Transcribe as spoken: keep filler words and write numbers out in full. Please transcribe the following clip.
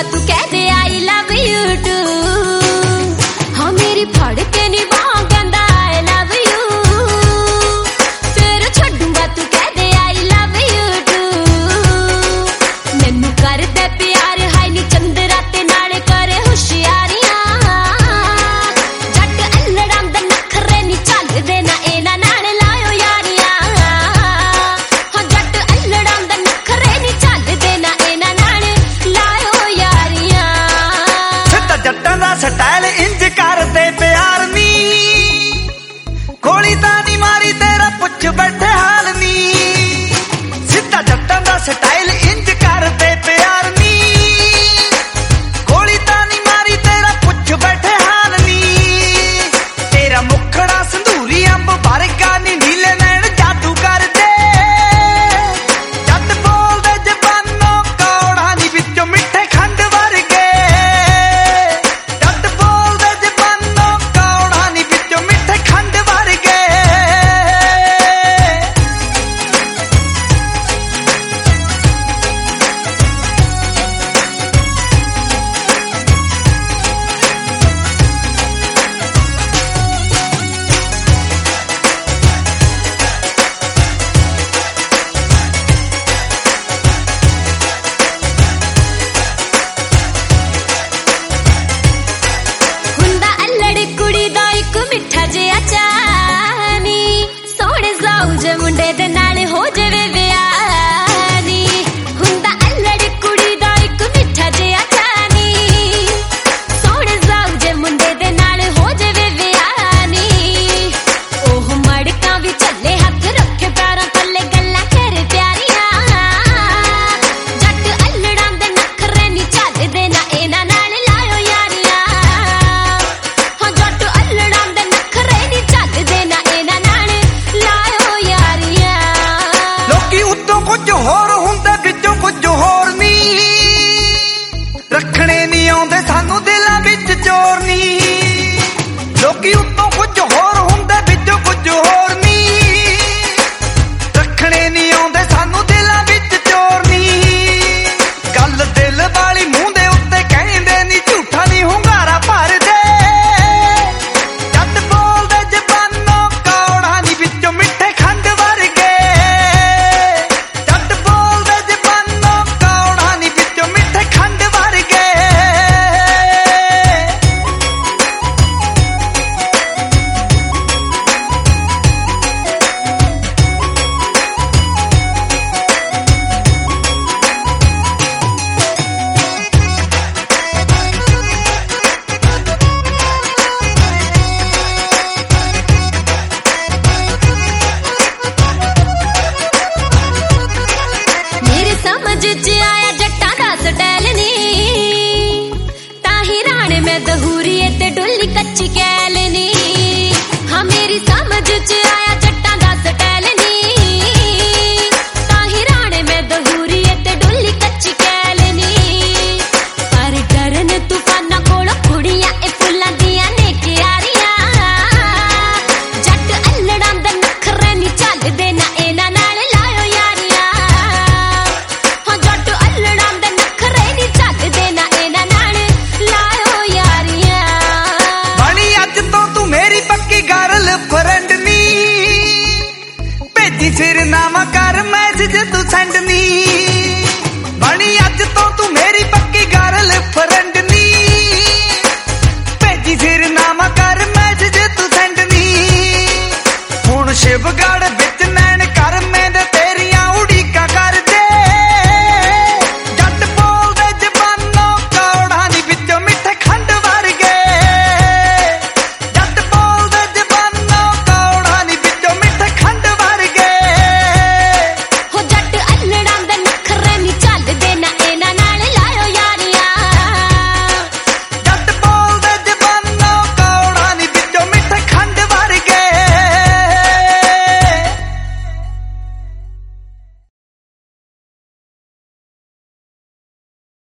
छड्डूंगा तू कह दे आई लव यू टू। हाँ मेरी फड़ के नी बांह कहंदा आई लव यू, फिर छड्डूंगा तू कह दे आई लव यू टू। मैनू कर दे प्यार हाय नी चंद्रा ते नाल करे होशियारियां, जट अल्लड़ां दे नखरे नी चलदे ना इन्हां नाल लायो यारियां। हाँ जट अल्लड़ां दे नखरे नी चलदे ना इन्हां नाल लायो यारियां। सिद्धा जट्टां दा स्टाइल इंज करदे प्यार नी, गोली तां नी मारी तेरा पुछ बैठे हाल नी। सिद्धा जट्टां दा स्टाइल इंज करदे प्यार नी, गोली तां नी मारी तेरा पुछ बैठे हाल नी। तेरा मुखड़ा संधूरी अंब वर्गा नी, नीले नैन जादू करदे। जट बोलदे जबानों कौड़ा नी, विचों मिठे खंड वर्गे। जट बोलदे जबानों कौड़ा नी, विचों मिठे खंड वर्गे। हुंदा अल्लड़ कुड़ी दा इक मिठा जिहा चाऽ नी, सोहणे जाऊ जे मुंडे दे नाल हो जावे विआह नी। हुंदा अल्लड़ कुड़ी दा इक मिठा जिहा चाऽ नी, सोहणे जाऊ जे मुंडे दे नाल हो जावे विआह नी। ओह मड़कां वी झल्ले हत्थ रखे पैरां थल्ले गल्लां करे प्यारियां, जट अल्लड़ां दे नखरे नी चलदे ना इन्हां नाल लायो यारियां। हाँ जट अल्लड़ां दे नखरे नी चलदे ना इन्हां नाल लायो यारियां। लोकी उत्तों कुछ होर हुंदे विचों कुछ होर नी, रखने नी आउंदे सानू दिलां विच चोर नी। लोकी उत्तों कुछ होर हुंदे विचों कुछ होर नी, रखने नी आउंदे सानू दिलां विच चोर नी। गल दिल वाली मूंह दे उत्ते कहंदे नी, झूठा नी हुंगारा भरदे। जट बोलदे जबानों कौड़ा नी, विचों मिठे खंड वर्गे। जट बोलदे जबानों कौड़ा नी, विचों मिठे खंड वर्गे। मेरे समझ च आया जट्टां दा स्टाइल नी, ताही राणे मैं दहूरी ते डुल्ली कच्ची कैल नी। हाँ मेरी समझ च आया जट्टां दा स्टाइल नी, ताही राणे मैं दहूरी ते डुल्ली कच्ची कैल नी। पर डरन तूफानां कोलों कुड़ियां ए फुल्लां दियां ने क्यारियां, जट अल्लड़ां दे नखरे नी चलदे ना इन्हां नाल लायो यारियां। हाँ जट अल्लड़ां दे नखरे नी चलदे ना इन्हां नाल लायो यारियां। बनी अज तो तू मेरी पक्की गर्ल फ्रेंड नी, भेजी सिरनामा कर मैसेज तू सेंड नी। बनी अज तो तू मेरी पक्की गर्ल फ्रेंड नी, भेजी सिरनामा कर मैसेज तू सेंड नी। हुण शिवगढ़